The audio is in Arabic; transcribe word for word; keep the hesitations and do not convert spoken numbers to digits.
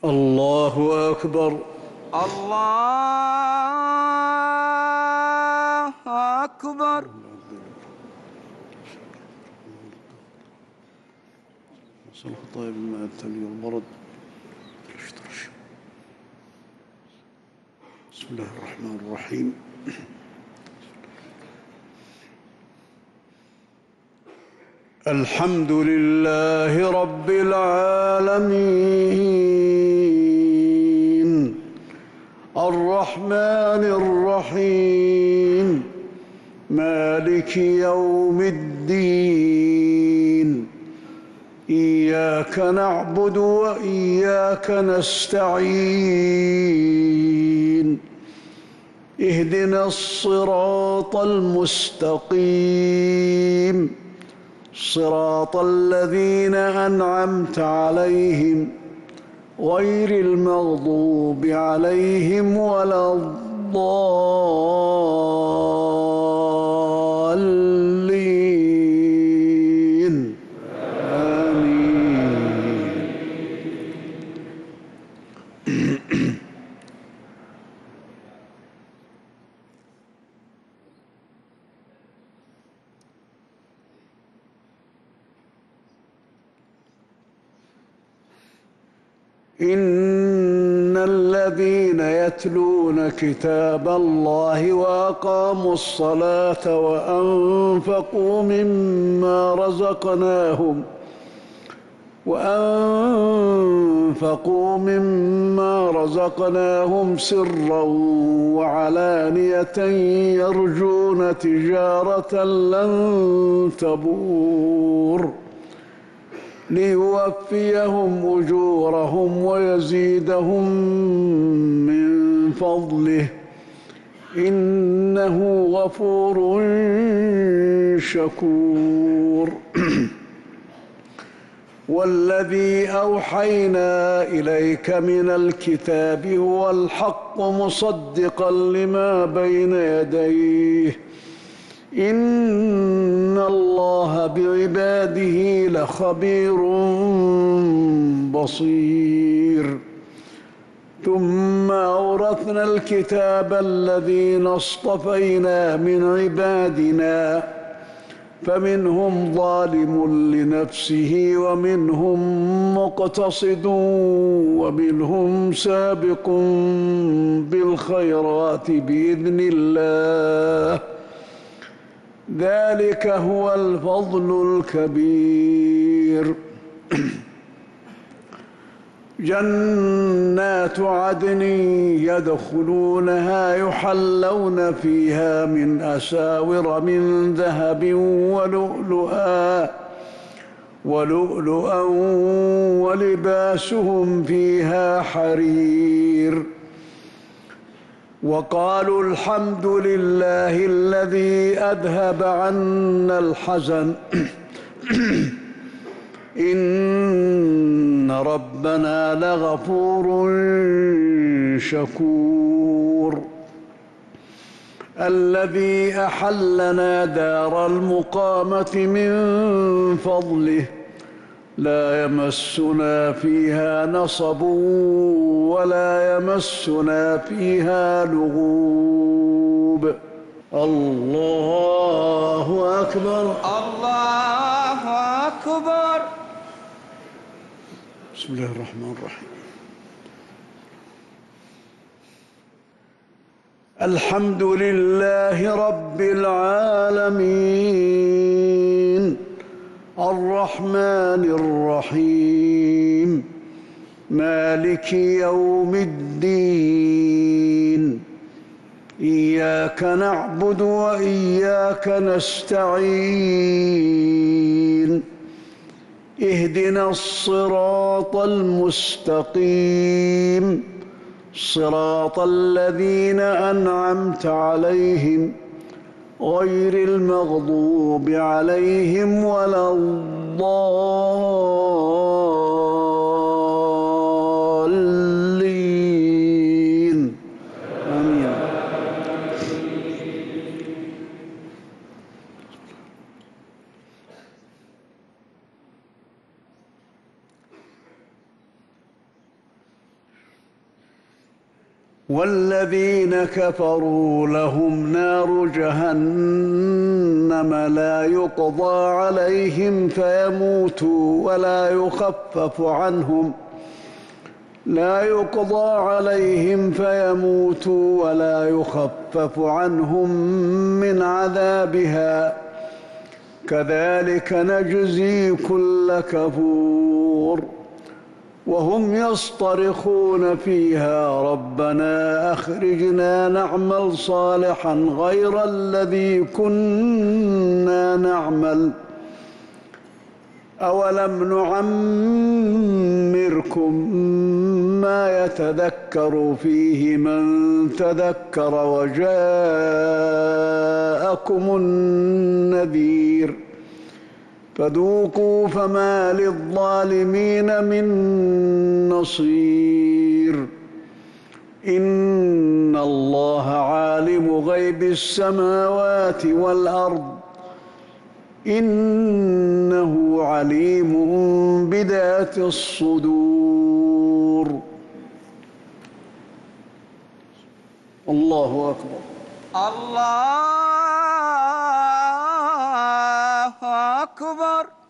الله أكبر. الله أكبر. صلى طيب الماء التلي والبرد. بسم الله الرحمن الرحيم. الحمد لله رب العالمين الرحمن الرحيم مالك يوم الدين إياك نعبد وإياك نستعين اهدنا الصراط المستقيم صراط الذين أنعمت عليهم غير المغضوب عليهم ولا الضالين آمين. إن الذين يتلون كتاب الله وأقاموا الصلاة وأنفقوا مما رزقناهم وأنفقوا مما رزقناهم سرا وعلانية يرجون تجارة لن تبور ليوفيهم أجورهم ويزيدهم من فضله إنه غفور شكور. والذي أوحينا إليك من الكتاب هو الحق مصدقا لما بين يديه إن الله بعباده لخبير بصير. ثم أورثنا الكتاب الذين اصطفينا من عبادنا فمنهم ظالم لنفسه ومنهم مقتصد ومنهم سابق بالخيرات بإذن الله ذلك هو الفضل الكبير. جنات عدن يدخلونها يحلون فيها من أساور من ذهب ولؤلؤا ولؤلؤا ولباسهم فيها حرير. وقالوا الحمد لله الذي أذهب عنا الحزن إن ربنا لغفور شكور. الذي أحلنا دار المقامة من فضله لا يمسنا فيها نصب ولا يمسنا فيها لغوب. الله أكبر. الله أكبر. بسم الله الرحمن الرحيم. الحمد لله رب العالمين الرحمن الرحيم مالك يوم الدين إياك نعبد وإياك نستعين اهدنا الصراط المستقيم صراط الذين أنعمت عليهم غير المغضوب عليهم ولا الضالين آمين. والذين كفروا لهم نار جهنم لا يقضى عليهم فيموتوا ولا يخفف عنهم لا يقضى عليهم فيموتوا ولا يخفف عنهم من عذابها كذلك نجزي كل كفور وهم يصطرخون فيها ربنا أخرجنا نعمل صالحا غير الذي كنا نعمل أولم نعمركم ما يتذكر فيه من تذكر وجاءكم النذير فذوقوا فما للظالمين من نصير إن الله عالم غيب السماوات والأرض إنه عليم بذات الصدور. الله أكبر. الله أكبر.